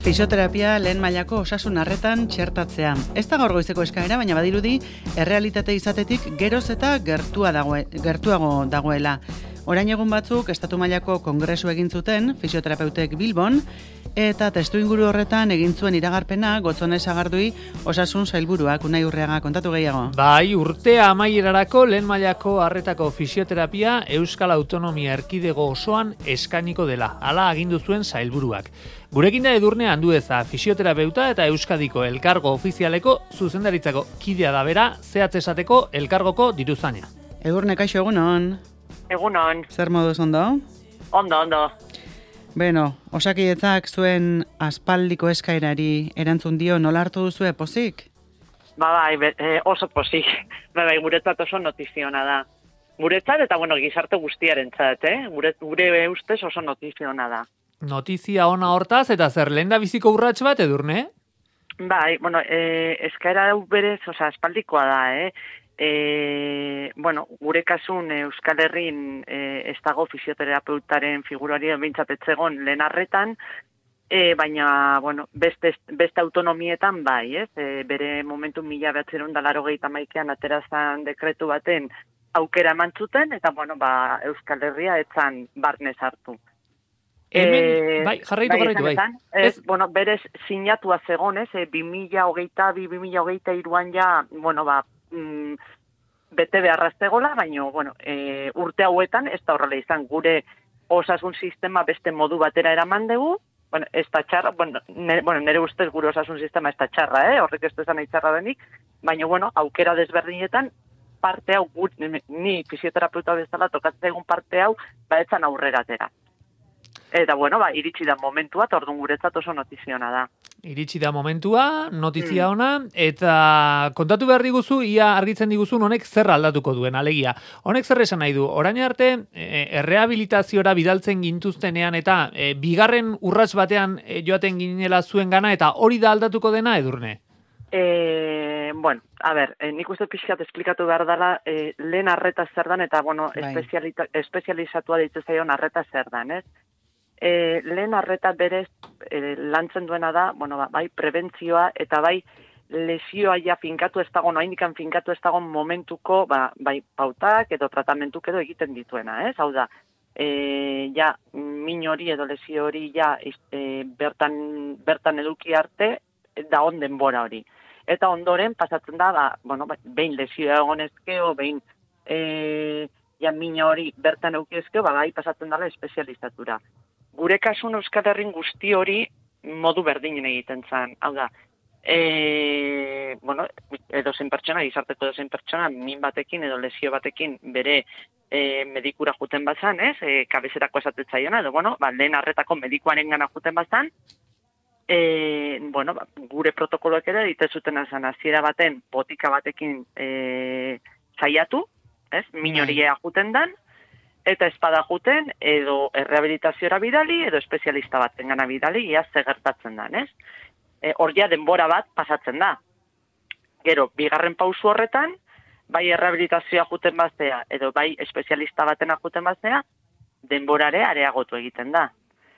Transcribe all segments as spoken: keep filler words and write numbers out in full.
Fisioterapia lehen mailako osasun arretan txertatzea. Ez da gaur goizeko eskaera, baina badirudi errealitate izatetik geroz eta gertua dagoe, gertuago dagoela. Orain egun batzuk estatu mailako kongresu egin zuten fisioterapeutek Bilbon, eta testuinguru horretan egin zuen iragarpena Gotzone Sagardui osasun sailburuak. Unai Urreaga, kontatu gehiago. Bai, urtea amaierarako lehen mailako arretako fisioterapia Euskal Autonomia Erkidego osoan eskainiko dela. Hala agindu zuen sailburuak. Gurekin da Edurne Andueza, fisioterapeuta eta Euskadiko elkargo ofizialeko zuzendaritzako kidea da bera, zehatz esateko elkargoko diruzania. Edurne, kaixo, egunon. Egunon. Zer moduz ondo? Ondo, ondo. Beno, Osakidetzak zuen aspaldiko eskaerari erantzun dio, nola hartu duzue pozik? Ba, bai, be, e, oso pozik. Ba, bai, guretzat oso notiziona da. Guretzat eta, bueno, gizarte guztiarentzat, eh? Gure, gure ustez oso notiziona da. Notizia ona hortaz eta zer lehen da biziko urrats bat, Edurne? Bai, bueno, e, eskaera hau berez, oza, aspaldikoa da, eh? E, bueno, gure kasun Euskal Herrin e, ez dago fisioterapeutaren figurari bintzat etzegon lehen arretan, e, baina, bueno, beste, beste autonomietan bai, ez? E, bere momentu mila behatzerun da larogeita maikean aterazan dekretu baten aukera eman zuten, eta, bueno, ba, Euskal Herria etzan barnez hartu. Hemen, E, bai, jarraitu, jarraitu, bai. Esan, ez, bueno, berez sinatua zegon, ez? E, bi mila hogeita, bi mila hogeita iruan ja, bueno, ba, mm, bete beharraztegola, baina, bueno, e, urte hauetan ez da horrela izan, gure osasun sistema beste modu batera eraman dugu, bueno, ez da txarra, bueno, nere, bueno, nere ustez gure osasun sistema ez da txarra, eh? Horrek ez da nahi txarra denik, baina, bueno, aukera desberdinetan, parte hau, gut, ni fisioterapeuta bezala tokatzen egun parte hau, ba, etzan aurrera atera. Eta, bueno, ba, iritsi da momentua, eta orduan guretzat oso notiziona da. Iritsi da momentua, notizia ona, eta kontatu behar diguzu, ia argitzen diguzun honek zer aldatuko duen, alegia. Honek zer esan nahi du, orain arte, e, errehabilitaziora bidaltzen gintuztenean, eta e, bigarren urrats batean e, joaten ginela zuen gana, eta hori da aldatuko dena, Edurne? E, bueno, a ber, e, nik uste pixkat esplikatu behar dela, e, lehen arreta zer dan, eta, bueno, espezializatua ditu zaion arreta zer dan, ez? E, lehen arreta berez e, lantzen duena da, bueno, ba, bai prebentzioa eta bai lesioa ja finkatu ez dago, noaindikan finkatu ez dago momentuko, ba, bai pautak edo tratamentuk edo egiten dituena, ez? Hau da, e, ja min hori edo lesio hori ja e, bertan, bertan eduki arte da on denbora hori. Eta ondoren pasatzen da, ba, bueno, ba, behin lesioa egonezkeo, behin e, ja min hori bertan eukiezkeo, ba, bai pasatzen dela espezializatura. Gure kasun Euskal Herrin guzti hori modu berdinen egiten zen. Hau da, e, bueno, edo zein pertsona, gizarteko edo zein pertsona, min batekin edo lesio batekin bere e, medikura juten bazan, ez? E, kabezerako esatetzaiona, edo, bueno, ba, lehen arretako medikuaren gana juten bazan, e, bueno, ba, gure protokoloek ere ditezuten azan hasiera baten botika batekin e, zaiatu, ez? Min hori juten dan, eta espada juten, edo errehabilitaziora bidali, edo espezialista baten gana bidali, ia ze gertatzen da, ez? E, hor ja denbora bat pasatzen da. Gero, bigarren pausu horretan, bai errehabilitazioa juten baztea, edo bai espezialista batena juten baztea, denborare areagotu egiten da.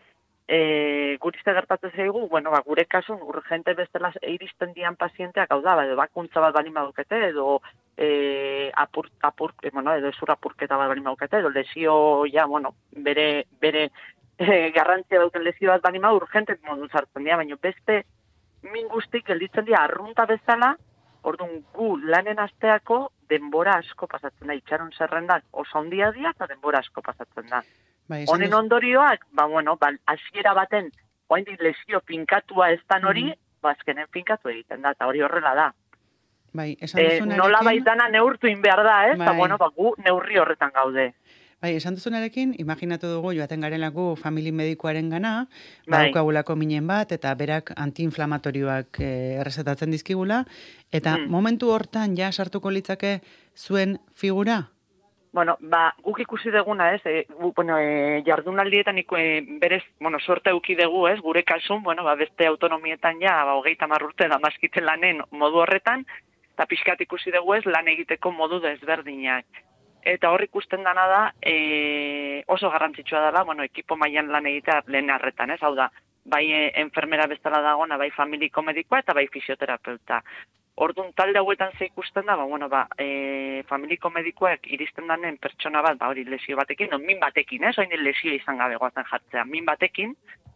E, gurizte gertatzen zaigu, bueno, ba, gure kasun, urgente bestela iristen dian pazienteak, hau da, ba, edo bakuntza bat balin badukete, edo e, apur, apur, e, bueno, edo ezur apurketa bat balin badukete, edo lesio, ja, bueno, bere, bere e, garrantzia duten lesio bat balin badu, urgente modu zartzen dira, baina beste min guztik gelditzen dira arrunta bezala, orduan gu lanen asteako denbora asko pasatzen da, itxaron zerrendak oso handia dira, eta denbora asko pasatzen da. Bai, honen ondorioak, ba, bueno, ba, hasiera baten, oaindik lesio finkatua ez dan hori, mm. ba, azkenen finkatu egiten da, eta hori horrela da. Bai, esan duzunarekin... E, nola baitana neurtu inbehar da, ez? Eta, bai. bueno, ba, gu neurri horretan gaude. Bai, esan duzunarekin, imaginatu dugu joaten garelako famili medikuaren gana, bai. baukagulako minen bat, eta berak antiinflamatorioak eh, errezetatzen dizkigula, eta mm. momentu hortan ja sartuko litzake zuen figura? Bueno, ba, guk ikusi deguna, ez, e, gu, bueno, e, jardunaldietan iku, e, berez, bueno, suerte euki dugu, ez, gure kasun, bueno, ba, beste autonomietan ja, ba, hogeita hamar urte da maskiten lanen modu horretan, eta pixkat ikusi dugu ez, lan egiteko modu desberdinak. Eta hor ikusten dana da, e, oso garrantzitsua dela, bueno, ekipo mailan lan egitea lehen arretan, ez, hau da, bai enfermera bezala dagona, bai familiko medikoa eta bai fisioterapeuta. Orduan talde hauetan ze ikusten da, ba, bueno, ba, e, familiko medikoak iristen danen pertsona bat, ba, hori lesio batekin, no, min batekin, eh, soin lesio izan gabe goazen jartzea, min batekin,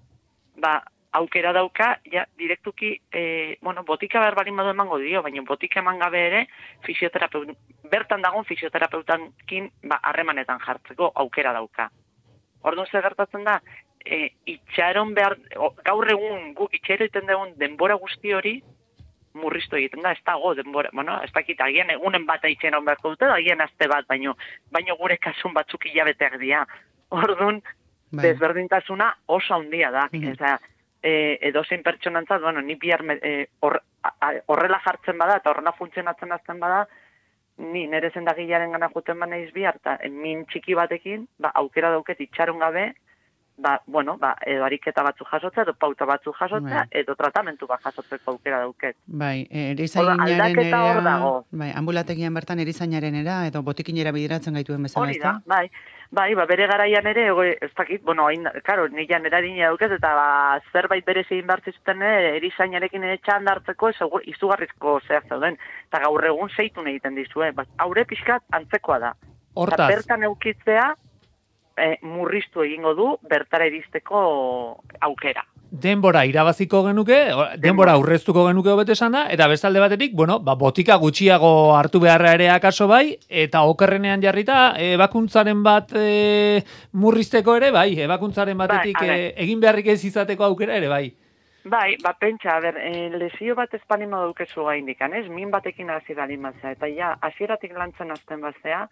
ba, aukera dauka, ja, direktuki, e, bueno, botika behar balin badu emango dio, baina botika eman gabe ere, fisioterapeut, bertan dagoen fisioterapeutankin, ba, harremanetan jartzeko aukera dauka. Orduan ze gertatzen da, e, itxaron behar, o, gaur egun guk itxaron iten dugun denbora guzti hori, murriztu egiten da, ez dago denbora, bueno, ez dakit, agian egunen bat itxaron beharko dute, agian azte bat, baino, baino gure kasun batzuk hilabeteak dira. Orduan, bai. Desberdintasuna oso handia da, mm-hmm. Eza, e, edozein pertsonantzat, bueno, ni bihar e, or, a, horrela jartzen bada, eta horrela funtzionatzen azten bada, ni nire zendagilaren gana juten banaiz bihar, eta min txiki batekin, ba, aukera dauket itxaron gabe, ba, bueno, ba, edo ariketa batzu jasotzea, edo pauta batzu jasotzea, bai. Edo tratamentu bat jasotzeko aukera dauket. Bai, erizainaren era, bai, ambulategian bertan erizainaren era, edo botikinera bideratzen gaituen bezala, ez da? Bai, bai, ba, bere garaian ere, ego, ez dakit, bueno, hain, karo, nilan eradina dauket, eta ba, zerbait bere zein bartzizuten erizainarekin etxan dartzeko, izugarrizko zehaz zauden, eta gaur egun zeitun egiten dizue, ba, haure pixkat antzekoa da. Hortaz. Eta bertan eukitzea, E, murriztu egingo du bertara iristeko aukera. Denbora irabaziko genuke, denbora aurreztuko genuke hobete esana, eta bestalde batetik, bueno, ba, botika gutxiago hartu beharra ere akaso bai, eta okerrenean jarrita, ebakuntzaren bat e, murrizteko ere bai, ebakuntzaren batetik bai, e, egin beharrik ez izateko aukera ere bai. Bai, ba, pentsa, a ber, e, lesio bat espanimo daukezu gaindikan, ez? Min batekin hasi dalin batzea, eta ja, hasieratik lantzen azten batzea,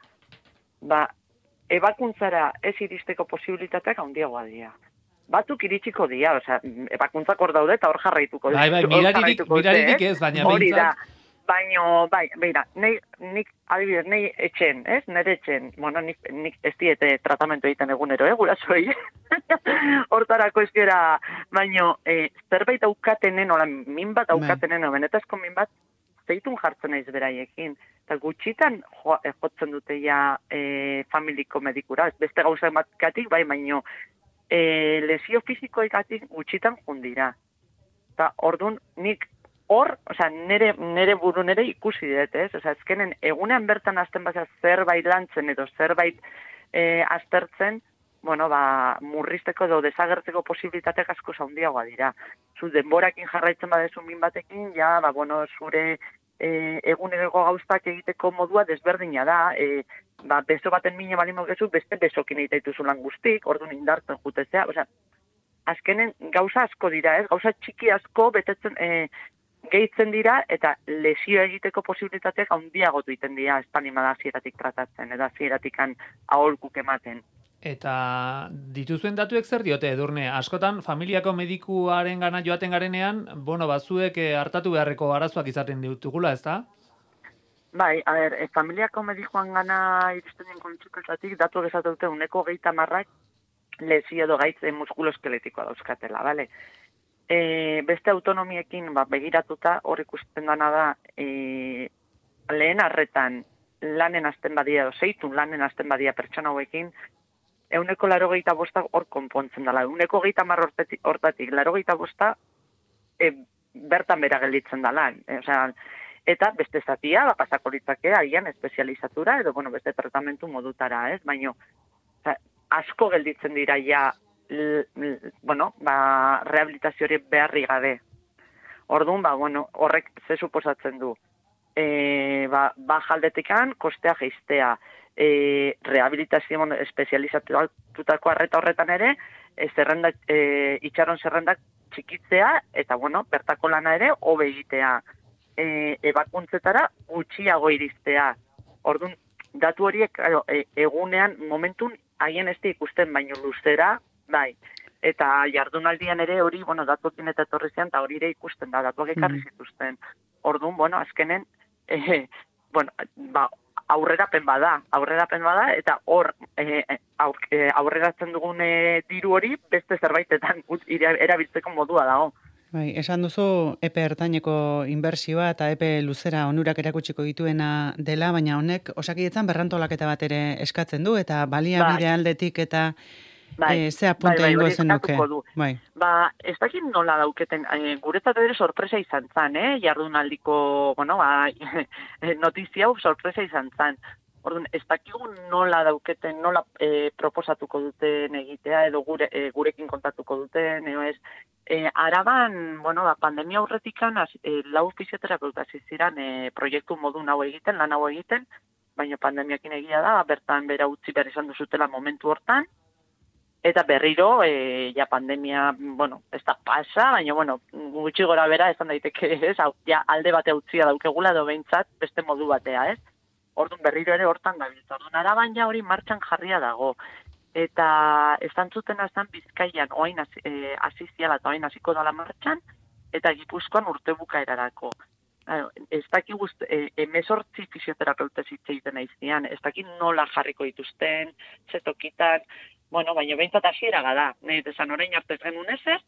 ba, ebakuntzara ez iristeko posibilitateak handiagoa dira. Batzuk iritsiko dira, osea, ebakuntzak hor daude eta hor jarraituko. Bai, bai, miraririk, miraririk ez, baina hori da. Baina, bai, beira, nik, adibidez, nei etxen, ez? Nere etxen, bueno, nik, nik ez diete tratamentu egiten egunero, eh, gurasoi. Hortarako ez gera, baina, e, zerbait aukatenen, ola, min bat aukatenen, benetazko min bat, zeitun jartzen naiz beraiekin. Eta gutxitan jo, e, jotzen dute ja e, familiko medikura. Ez beste gauza ematik, bai, baino e, lesio fizikoikatik gutxitan jundira. Eta orduan nik hor, osea, nere, nere buru nere ikusi dut, ez? Osea, ezkenen egunean bertan azten bazea zerbait lantzen edo zerbait e, aztertzen, bueno, ba, murrizteko edo desagertzeko posibilitateak asko handiagoa dira. Zu denborakin jarraitzen badezu min batekin, ja, ba, bueno, zure E, eguneroko gauztak egiteko modua desberdina da, e, ba, beso baten mine balin maukezu, beste besokin egiteituzu lan guztik, orduan indartzen jutezea, osea, azkenen gauza asko dira, ez? Gauza txiki asko betetzen, e, gehitzen dira, eta lesio egiteko posibilitateak handiagotu egiten dira, ez panima da zieratik tratatzen, eta zieratikan aholkuk ematen. Eta dituzuen datuek zer diote, Edurne? Askotan, familiako medikuaren gana joaten garenean, bueno, bazuek e, hartatu beharreko arazoak izaten ditugula, ez da? Bai, a ber, e, familiako medikuan gana iristen den kontsultatik, datuak esatu dute uneko geita marrak lesio edo gaitze muskuloeskeletikoa dauzkatela, bale? E, beste autonomiekin ba, begiratuta hor ikusten dana da e, lehen arretan lanen azten badia, edo zeitun lanen azten badia pertsona hauekin, euneko laro geita bosta hor konpontzen dela. Euneko geita mar hortatik, laro geita bosta e, bertan bera gelditzen dela. E, osea, eta beste zatia, ba, pasako litzake, agian espezializatura, edo bueno, beste tratamentu modutara, ez? Baina, asko gelditzen dira ja, l, l, bueno, ba, rehabilitazio hori beharri gabe. Orduan, ba, bueno, horrek ze suposatzen du. E, ba, ba jaldetikan, kostea geiztea, E, rehabilitazio espezializatutako arreta horretan ere, e, zerrenda, e, itxaron zerrendak txikitzea, eta bueno, bertako lana ere, hobe egitea, e, ebakuntzetara gutxiago iristea. Orduan, datu horiek e, egunean, momentun, haien ez ikusten, baino luzera, bai. Eta jardunaldian ere hori, bueno, datuekin eta etorri zean, eta hori ere ikusten da, datuak ekarri zituzten. Orduan, bueno, azkenen, e, bueno, ba, aurrerapen bada, aurrerapen bada, eta hor e, aur, e, aurreratzen dugun e, diru hori beste zerbaitetan erabiltzeko modua dago. Bai, esan duzu epe ertaineko inbertsioa eta epe luzera onurak erakutsiko dituena dela, baina honek Osakidetzan berrantolaketa bat ere eskatzen du, eta baliabide aldetik eta bai, e, ze apunte bai, ingo bai, zen nuke. Bai. Ba, ez dakit nola dauketen, e, guretzat ere sorpresa izan zan, eh? Jardunaldiko, bueno, ba, notizia hau sorpresa izan zan. Orduan, ez dakigu nola dauketen, nola e, proposatuko duten egitea, edo gure, e, gurekin kontatuko duten, edo ez. E, Araban, bueno, ba, pandemia aurretikan, e, lau fisioterapeuta ziziran e, proiektu modun hau egiten, lan hau egiten, baina pandemiakin egia da, bertan bera utzi behar izan duzutela momentu hortan, eta berriro, e, ja pandemia, bueno, ez da pasa, baina, bueno, gutxi gora bera, esan daiteke, ez, hau, ja, alde batea utzia daukegula, edo behintzat, beste modu batea, ez. Orduan berriro ere hortan dabiltza. Orduan Araban ja hori martxan jarria dago. Eta estan zuten azan Bizkaian oain aziziala eta oain hasiko dala martxan, eta Gipuzkoan urte bukaerarako. Ez daki guzti, e, emezortzi fisioterapeuta zitzeiten aizian, ez daki nola jarriko dituzten, zetokitan, bueno, baina behintzat hasiera gada. Nahi desan orain arte ez genuen ezer,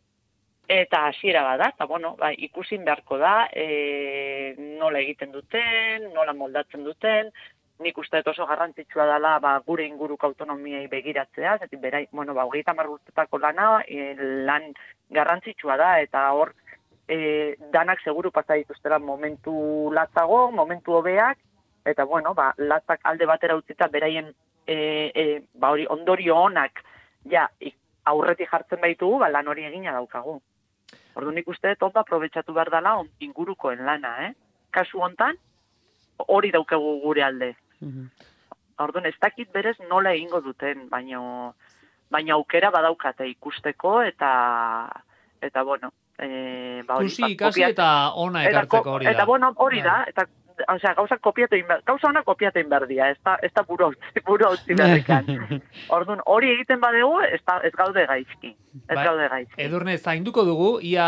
eta hasiera bada, eta bueno, ba, ikusin beharko da, e, nola egiten duten, nola moldatzen duten, nik uste dut oso garrantzitsua dela ba, gure inguruko autonomiei begiratzea, zeti berai, bueno, ba, hogeita hamar urtetako lana, e, lan garrantzitsua da, eta hor, e, danak seguru pasa dituztela momentu latzago, momentu hobeak, eta bueno, ba, latzak alde batera utzita beraien e, e, ba, hori, ondorio onak, ja, aurretik jartzen baitugu, ba, lan hori egina daukagu. Orduan nik uste dut ondo aprobetxatu behar dela ingurukoen lana, eh? Kasu hontan, hori daukagu gure alde. Mm-hmm. Orduan ez dakit berez nola egingo duten, baina baina aukera badaukate ikusteko eta eta bueno, eh ba hori. Ikusi ikasi eta ona ekartzeko hori da. Eta bueno, hori da, eta o sea, gauza kopiatu inber, gauza ona kopiatu inberdia, ez da, ez da buru utzi berrikan. Orduan, hori egiten badegu, ez, da, ez gaude gaizki. Ez bai, gaude gaizki. Edurne, zainduko dugu, ia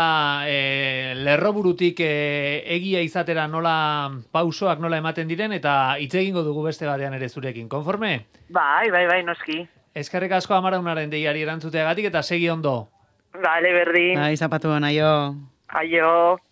e, lerroburutik e, egia izatera nola pausoak nola ematen diren, eta hitz egingo dugu beste batean ere zurekin. Konforme? Bai, bai, bai, noski. Eskerrik asko Amaraunaren deiari erantzuteagatik eta segi ondo. Bale, berdin. Bai, zapatu aio. Aio.